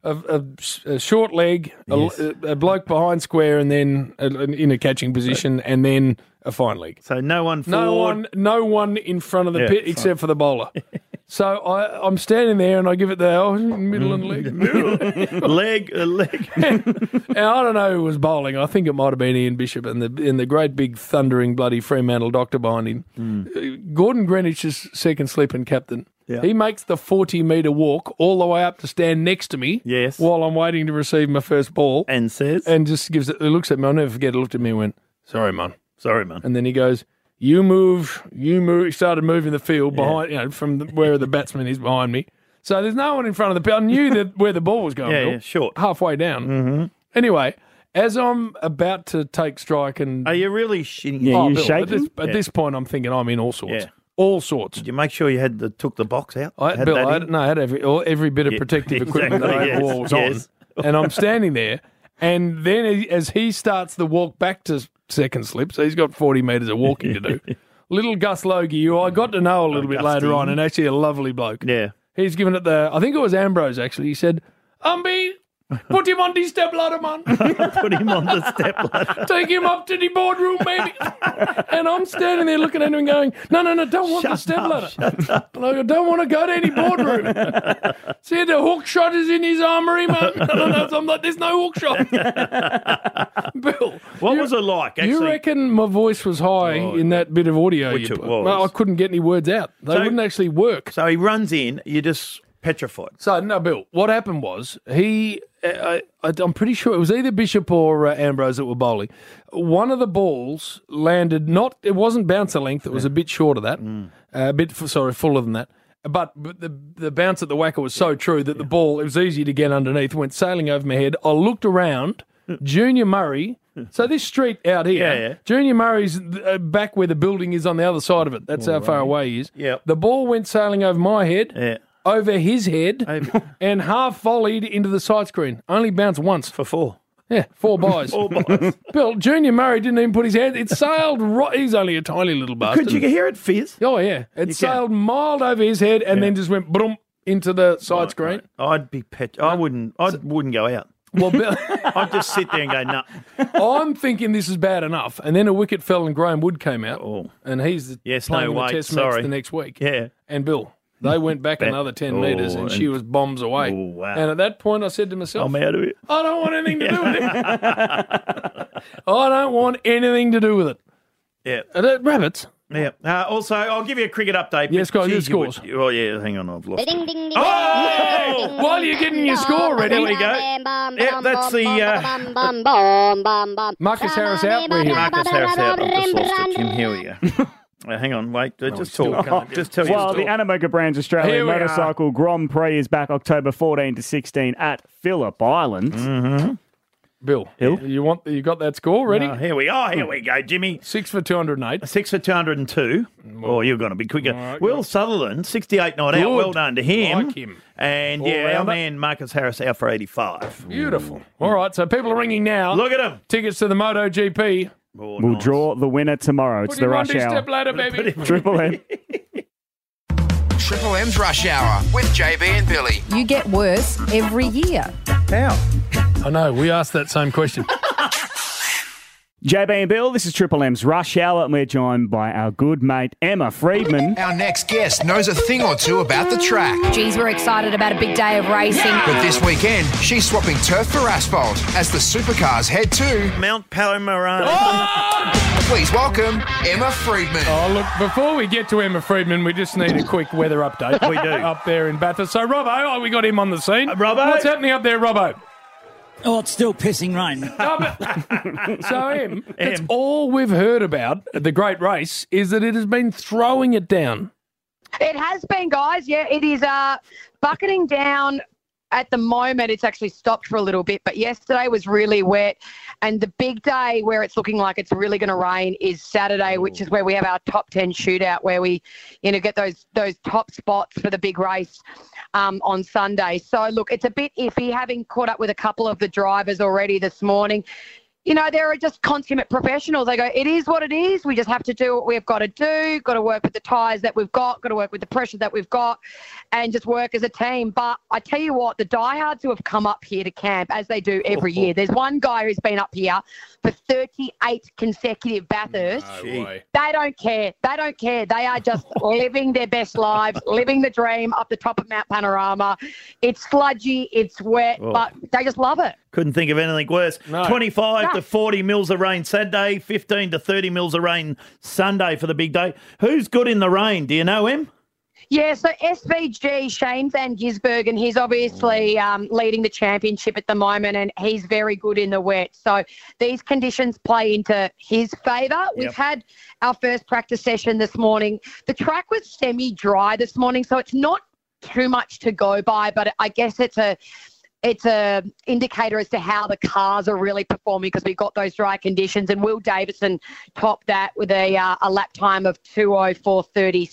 a short leg, a bloke behind square, and then in a catching position, and then a fine leg. So no one forward. No one in front of the pit except for the bowler. So I'm standing there and I give it the middle and leg. leg. And I don't know who was bowling. I think it might have been Ian Bishop and the great big thundering bloody Fremantle doctor behind him. Gordon Greenwich's second slip and captain. Yeah. He makes the 40-metre walk all the way up to stand next to me while I'm waiting to receive my first ball. And says? And just gives it, looks at me, I'll never forget, he looked at me and went, sorry, man. Sorry, man. And then he goes, you move. He started moving the field behind, from where the batsman is behind me. So there's no one in front of the pitch. I knew where the ball was going. Yeah, short. Halfway down. Anyway, as I'm about to take strike and... Are you really shitting? Yeah, you shaking? At this point, I'm thinking I'm in all sorts. Yeah. All sorts. Did you make sure you took the box out? I had every bit of protective equipment that I ever wore was on. And I'm standing there. And then as he starts the walk back to second slip, so he's got 40 metres of walking to do. Little Gus Logie, who I got to know a little bit later on, and actually a lovely bloke. Yeah. He's given it I think it was Ambrose actually. He said, Put him on the step ladder, man. Put him on the step ladder. Take him up to the boardroom, baby. And I'm standing there looking at him and going, no, don't want the step ladder. I don't want to go to any boardroom. See, the hook shot is in his armory, man. I'm like, there's no hook shot. Bill. What was it like? Actually? You reckon my voice was high in that bit of audio? Which it was. Well, I couldn't get any words out. They wouldn't actually work. So he runs in, you just petrified. So, no, Bill, what happened was I'm pretty sure it was either Bishop or Ambrose that were bowling. One of the balls landed it wasn't bouncer length, it was a bit short of that, fuller than that. But the bounce at the whacker was so true that the ball, it was easy to get underneath, went sailing over my head. I looked around, Junior Murray, so this street out here, Junior Murray's back where the building is on the other side of it. That's how far away he is. Yep. The ball went sailing over my head, over his head, and half volleyed into the side screen. Only bounced once. For 4. Yeah, 4 buys. 4 buys. Bill, Junior Murray didn't even put his hand. It sailed right. He's only a tiny little bastard. Could you hear it fizz? Oh, yeah. It sailed mild over his head and then just went boom into the side screen. Right. I'd be I wouldn't go out. Well, Bill, I'd just sit there and go, no. I'm thinking this is bad enough. And then a wicket fell and Graham Wood came out. And he's playing in the Test match the next week. Yeah. And Bill, they went back another 10 metres and she was bombs away. Oh, wow. And at that point, I said to myself, I'm out of it. I don't want anything to do with it. I don't want anything to do with it. Yeah. Rabbits. Yeah. Also, I'll give you a cricket update. Yes, guys, your scores. Oh, yeah, hang on, I've lost it. Oh! While you're getting your score ready. There we go. Yeah, that's the... Marcus Harris out. We're here. Marcus Harris out. I've just lost it, Jim. Here we go. Hang on, wait. Just talk. Just tell you. Well, the Animoca Brands Australian Motorcycle Grand Prix is back October 14 to 16 at Phillip Island. Mm-hmm. Bill, you got that score ready? Here we are. Here we go, Jimmy. 6 for 208. 6 for 202. Oh, you're going to be quicker. Right, Will Sutherland, 68 not out. Well done to him. Like him. And our man Marcus Harris out for 85. Beautiful. All right, so people are ringing now. Look at him. Tickets to the MotoGP. We'll draw the winner tomorrow. It's the Rush Hour. Step ladder, baby. Triple M. Triple M's Rush Hour with JB and Billy. You get worse every year. How? I know, we asked that same question. JB and Bill, this is Triple M's Rush Hour, and we're joined by our good mate Emma Freedman. Our next guest knows a thing or two about the track. Geez, we're excited about a big day of racing. But this weekend, she's swapping turf for asphalt as the supercars head to Mount Palomar. Please welcome Emma Freedman. Oh, look, before we get to Emma Freedman, we just need a quick weather update. We do. Up there in Bathurst. So, Robbo, we got him on the scene. Robbo. What's happening up there, Robbo? Oh, it's still pissing rain. So, that's all we've heard about at the Great Race is that it has been throwing it down. It has been, guys. Yeah, it is bucketing down. At the moment, it's actually stopped for a little bit, but yesterday was really wet. And the big day where it's looking like it's really going to rain is Saturday, which is where we have our top 10 shootout, where we, get those top spots for the big race on Sunday. So, look, it's a bit iffy, having caught up with a couple of the drivers already this morning. They're just consummate professionals. They go, it is what it is. We just have to do what we've got to do, got to work with the tyres that we've got to work with the pressure that we've got, and just work as a team. But I tell you what, the diehards who have come up here to camp, as they do every year, there's one guy who's been up here for 38 consecutive Bathursts. No way. They don't care. They don't care. They are just living their best lives, living the dream up the top of Mount Panorama. It's sludgy, it's wet, but they just love it. Couldn't think of anything worse. No. 25 to 40 mils of rain Saturday, 15 to 30 mils of rain Sunday for the big day. Who's good in the rain? Do you know him? Yeah, so SVG, Shane Van Gisbergen, he's obviously leading the championship at the moment, and he's very good in the wet. So these conditions play into his favour. We've had our first practice session this morning. The track was semi-dry this morning, so it's not too much to go by, but I guess it's a indicator as to how the cars are really performing, because we've got those dry conditions. And Will Davison topped that with a lap time of 2:04.36.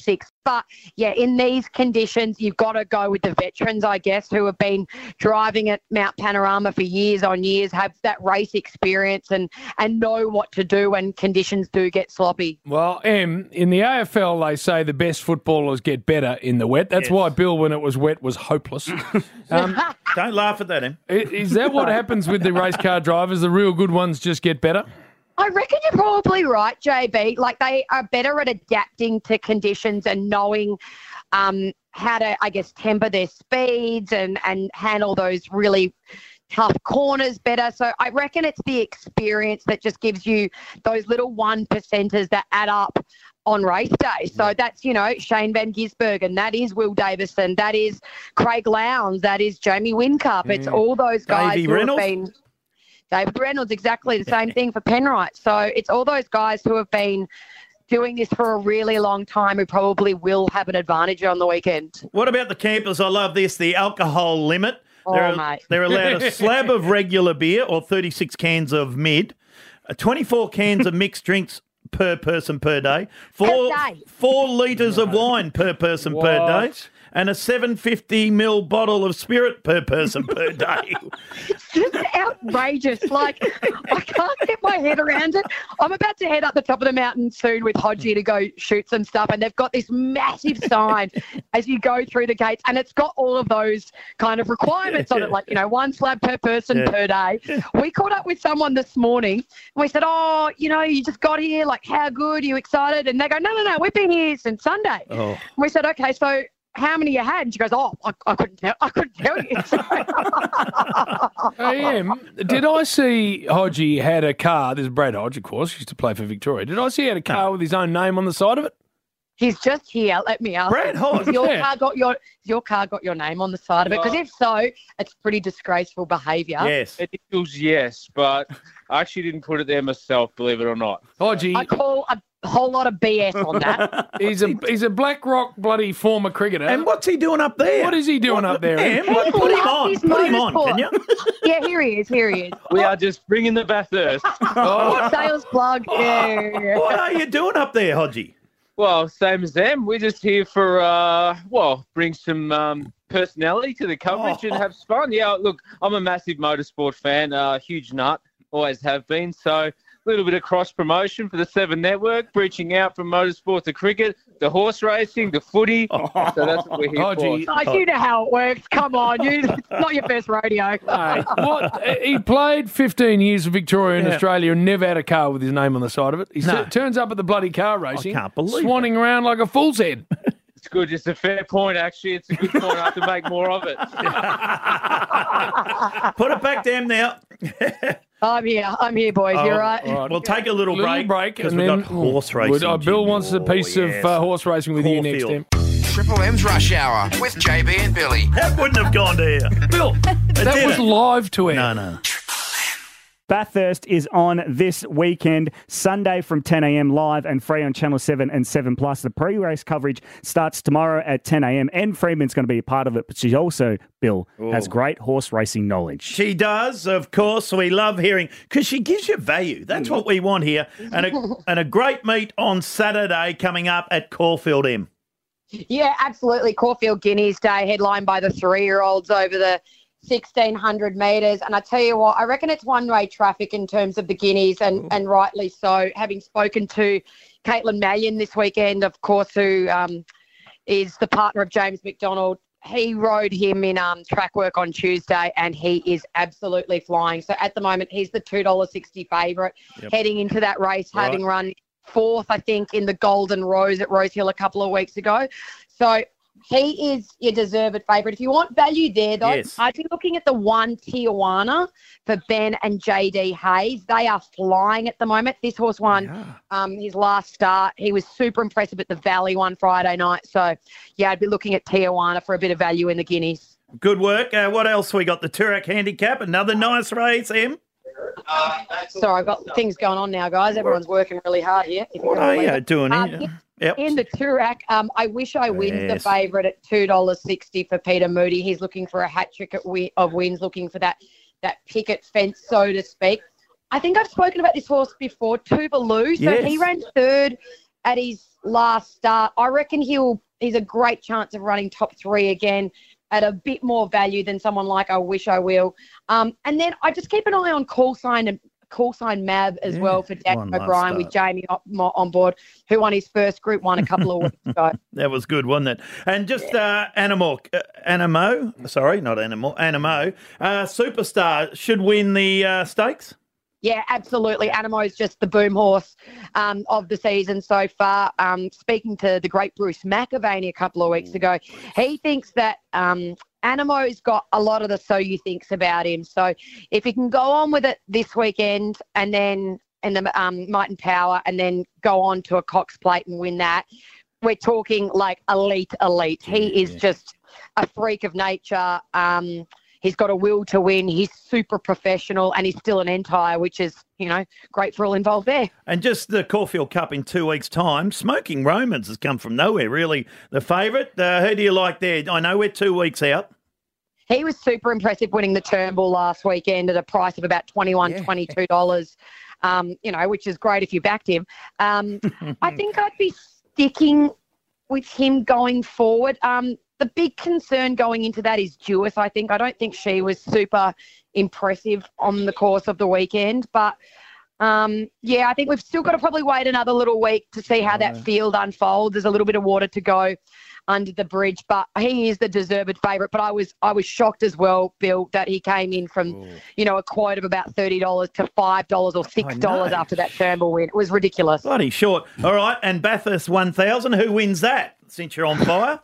But, yeah, in these conditions, you've got to go with the veterans, I guess, who have been driving at Mount Panorama for years on years, have that race experience and know what to do when conditions do get sloppy. Well, in the AFL, they say the best footballers get better in the wet. That's why Bill, when it was wet, was hopeless. Don't laugh at that, Em. Is that what happens with the race car drivers? The real good ones just get better? I reckon you're probably right, JB. Like, they are better at adapting to conditions and knowing how to, I guess, temper their speeds and handle those really tough corners better. So I reckon it's the experience that just gives you those little 1%ers that add up on race day. So that's, Shane Van Gisbergen, that is Will Davison, that is Craig Lowndes, that is Jamie Whincup. It's all those guys Davey who Reynolds? have been... David Reynolds, exactly the same thing for Penrite. So it's all those guys who have been doing this for a really long time who probably will have an advantage on the weekend. What about the campers? I love this, the alcohol limit. Mate. They're allowed a slab of regular beer or 36 cans of mid, 24 cans of mixed drinks per person per day, 4 litres of wine per person per day, and a 750ml bottle of spirit per person per day. It's just outrageous. Like, I can't get my head around it. I'm about to head up the top of the mountain soon with Hodgie to go shoot some stuff, and they've got this massive sign as you go through the gates, and it's got all of those kind of requirements on it, like, 1 slab per person per day. We caught up with someone this morning, and we said, you just got here, like, how good? Are you excited? And they go, no, we've been here since Sunday. Oh. And we said, okay, so how many you had? And she goes, I couldn't tell you. Did I see Hodgie had a car? This is Brad Hodge, of course. He used to play for Victoria. Did I see he had a car with his own name on the side of it? He's just here. Let me ask. Brad Hodge. Has your car got your name on the side of it? Because if so, it's pretty disgraceful behaviour. Yes. Initials, yes, but I actually didn't put it there myself, believe it or not. Hodgie. I call a whole lot of BS on that. He's a BlackRock bloody former cricketer. And what's he doing up there? What is he doing up there? Put him on, can you? Yeah, here he is. We are just bringing the Bathurst. Sales plug. Yeah. What are you doing up there, Hodgie? Well, same as them. We're just here for, bring some personality to the coverage and have fun. Yeah, look, I'm a massive motorsport fan, huge nut, always have been. So a little bit of cross-promotion for the Seven Network, breaching out from motorsport to cricket, to horse racing, to footy. So that's what we're here for. You know how it works. Come on. It's not your first rodeo. He played 15 years for Victoria and Australia and never had a car with his name on the side of it. He turns up at the bloody car racing, I can't believe swanning around like a fool's head. It's good. It's a fair point, actually. It's a good point. I have to make more of it. Put it back down now. I'm here, boys. You're right. We'll take a little break because and we've then got horse racing. Bill wants a piece of horse racing with you next time. Triple M's Rush Hour with JB and Billy. That wouldn't have gone to air. Bill, that was live to air. No. Bathurst is on this weekend, Sunday from 10 a.m. live and free on Channel 7 and 7 Plus. The pre-race coverage starts tomorrow at 10 a.m. and Freeman's going to be a part of it, but she also, Bill, has great horse racing knowledge. She does, of course. We love hearing, because she gives you value. That's what we want here. And a great meet on Saturday coming up at Caulfield M. Yeah, absolutely. Caulfield Guineas Day, headlined by the 3-year-olds over the 1,600 metres. And I tell you what, I reckon it's one-way traffic in terms of the Guineas, and rightly so. Having spoken to Caitlin Mallion this weekend, of course, who is the partner of James McDonald, he rode him in track work on Tuesday, and he is absolutely flying. So at the moment, he's the $2.60 favourite heading into that race, having run fourth, I think, in the Golden Rose at Rosehill a couple of weeks ago. So he is your deserved favourite. If you want value there, though, I'd be looking at the 1 Tijuana for Ben and JD Hayes. They are flying at the moment. This horse won his last start. He was super impressive at the Valley one Friday night. So, yeah, I'd be looking at Tijuana for a bit of value in the Guineas. Good work. What else we got? The Toorak Handicap, another nice race, Em. Sorry, I've got things going on now, guys. Everyone's working really hard here. What are you doing? In the Toorak, I Wish I Win, the favourite at $2.60 for Peter Moody. He's looking for a hat trick of wins, looking for that picket fence, so to speak. I think I've spoken about this horse before, Tuvalu. So he ran third at his last start. I reckon he's a great chance of running top 3 again at a bit more value than someone like I Wish I Will. And then I just keep an eye on Call Sign Mab as well for Dan O'Brien with Jamie on board, who won his first Group 1 a couple of weeks ago. That was good, wasn't it? And just Animo, Superstar should win the stakes? Yeah, absolutely. Animo is just the boom horse of the season so far. Speaking to the great Bruce McAvaney a couple of weeks ago, he thinks that Animo's got a lot of the so you thinks about him. So if he can go on with it this weekend and then in the Might and Power and then go on to a Cox Plate and win that, we're talking like elite. He is just a freak of nature. He's got a will to win. He's super professional, and he's still an entire, which is, great for all involved there. And just the Caulfield Cup in 2 weeks' time, Smoking Romans has come from nowhere, really. The favourite, who do you like there? I know we're 2 weeks out. He was super impressive winning the Turnbull last weekend at a price of about $21, $22, which is great if you backed him. I think I'd be sticking with him going forward. The big concern going into that is Jewess, I think. I don't think she was super impressive on the course of the weekend. But, I think we've still got to probably wait another little week to see how that field unfolds. There's a little bit of water to go under the bridge, but he is the deserved favourite. But I was shocked as well, Bill, that he came in from, a quote of about $30 to $5 or $6 after that Turnbull win. It was ridiculous. Bloody short. All right, and Bathurst 1000, who wins that, since you're on fire?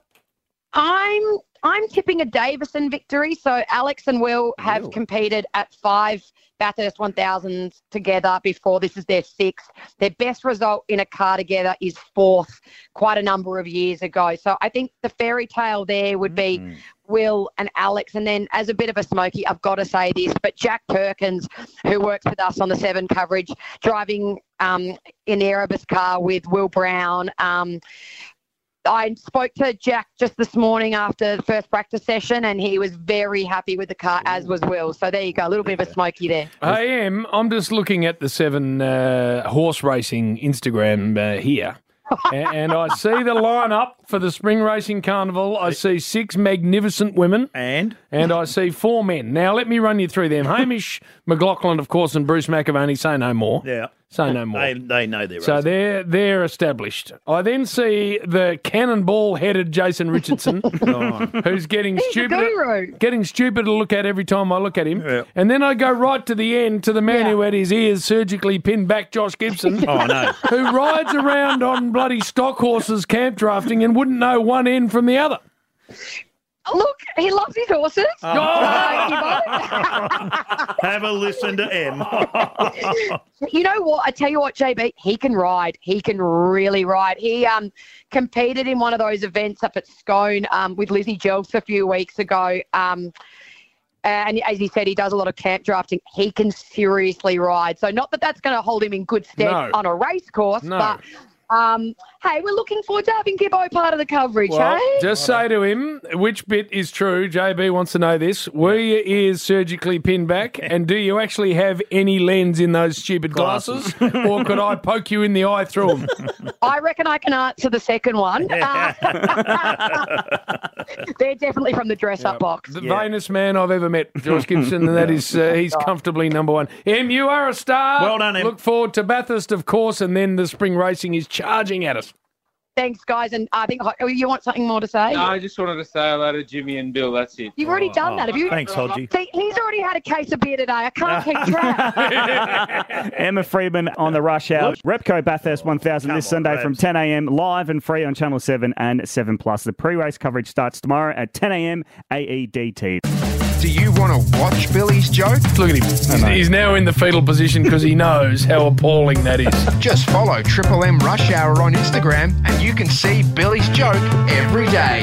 I'm tipping a Davison victory. So Alex and Will have competed at 5 Bathurst 1000s together before. This is their 6th. Their best result in a car together is 4th quite a number of years ago. So I think the fairy tale there would be Will and Alex. And then as a bit of a smoky, I've got to say this, but Jack Perkins, who works with us on the 7 coverage, driving in the Erebus car with Will Brown, I spoke to Jack just this morning after the first practice session, and he was very happy with the car, as was Will. So there you go, a little bit of a smoky there. I'm just looking at the 7 horse racing Instagram here. And I see the lineup for the Spring Racing Carnival. I see 6 magnificent women. And I see 4 men. Now, let me run you through them. Hamish McLaughlin, of course, and Bruce McAvaney, say no more. Yeah. Say no more. They know their So racing. they're established. I then see the cannonball-headed Jason Richardson, who's getting stupid to look at every time I look at him. Yeah. And then I go right to the end to the man who had his ears surgically pinned back, Josh Gibson, who rides around on bloody stock horses camp drafting and wouldn't know one end from the other. Look, he loves his horses. Have a listen to M. You know what? I tell you what, JB, he can ride. He can really ride. He competed in one of those events up at Scone with Lizzie Jelks a few weeks ago. And as he said, he does a lot of camp drafting. He can seriously ride. So not that that's going to hold him in good stead on a race course, but... hey, we're looking forward to having Gibbo part of the coverage, hey? Just say to him, which bit is true? JB wants to know this. Were your ears surgically pinned back? And do you actually have any lens in those stupid glasses? Or could I poke you in the eye through them? I reckon I can answer the second one. They're definitely from the dress-up box. The vainest man I've ever met, George Gibson, and that is he's comfortably number 1. Em, you are a star. Well done, Em. Look forward to Bathurst, of course, and then the spring racing is charging at us. Thanks, guys. And I think you want something more to say? No, I just wanted to say hello to Jimmy and Bill. That's it. You've already done that, have you? Thanks, Hodgie. See, he's already had a case of beer today. I can't keep track. Emma Freeman on the Rush Hour. Repco Bathurst 1000 this Sunday from 10 a.m, live and free on Channel 7 and 7+. The pre-race coverage starts tomorrow at 10 a.m, AEDT. Do you want to watch Billy's joke? Look at him. He's now in the fetal position because he knows how appalling that is. Just follow Triple M Rush Hour on Instagram and you can see Billy's joke every day.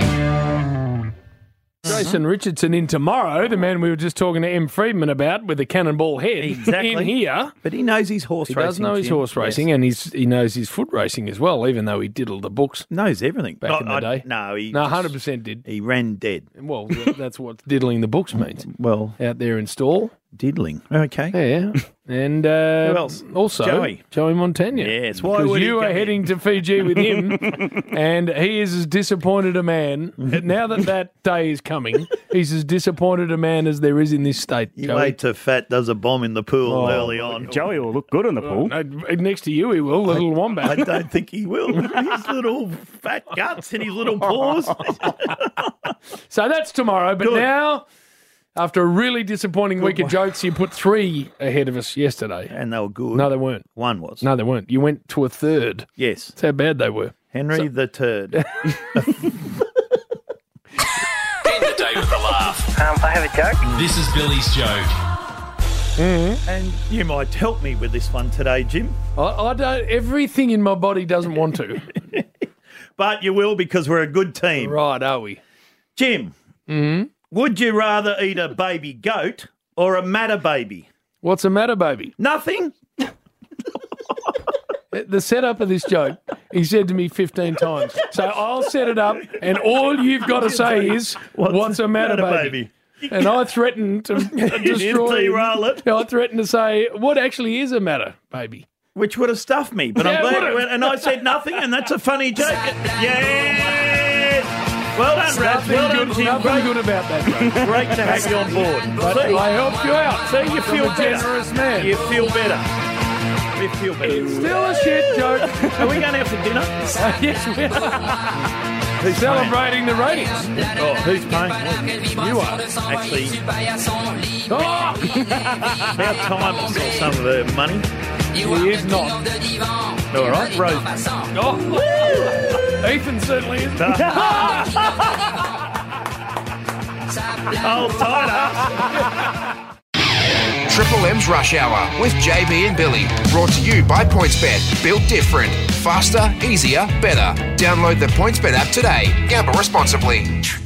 Jason Richardson in tomorrow, the man we were just talking to M. Friedman about with the cannonball head. Exactly. In here. But he knows his horse racing. He does know his horse racing, and he knows his foot racing as well, even though he diddled the books. Knows everything. Back in the day. No, 100% did. He ran dead. Well, that's what diddling the books means. Well, out there in stall. Diddling. Okay. Yeah. And Who else? also Joey Montagna. Yes. Why Because would he you are come heading to Fiji with him, and he is as disappointed a man. Now that day is coming, he's as disappointed a man as there is in this state. You Joey. wait till Fat does a bomb in the pool early on. Joey will look good in the pool. No, next to you, he will, the little wombat. I don't think he will. His little fat guts and his little paws. So that's tomorrow. But now, after a really disappointing week of jokes, you put 3 ahead of us yesterday. And they were good. No, they weren't. One was. No, they weren't. You went to a third. Yes. That's how bad they were. Henry the Turd. End the day with a laugh. I have a joke. This is Billy's joke. And you might help me with this one today, Jim. I don't. Everything in my body doesn't want to. But you will because we're a good team. Right, are we? Jim, would you rather eat a baby goat or a matter baby? What's a matter baby? Nothing. The setup of this joke, he said to me 15 times. So I'll set it up, and all you've got to say is, what's a matter baby? And I threatened to destroy him. I threatened to say, what actually is a matter baby? Which would have stuffed me, but I'm glad it went. And I said nothing, and that's a funny joke. Yes! Well done, Raz. Well done, Jim. Nothing good about that joke. Great to have you on board. But I helped you out. See, you feel a generous man. You feel better. You feel better. It's still a shit joke. Are we going out for dinner? Yes, we are. Who's celebrating the ratings. Oh, who's paying? You are. Actually, Oh! about time I saw some of the money. He is not. All right, Rose. Oh, Ethan certainly is. Oh, tight Triple M's Rush Hour with JB and Billy. Brought to you by PointsBet. Built different. Faster, easier, better. Download the PointsBet app today. Gamble responsibly.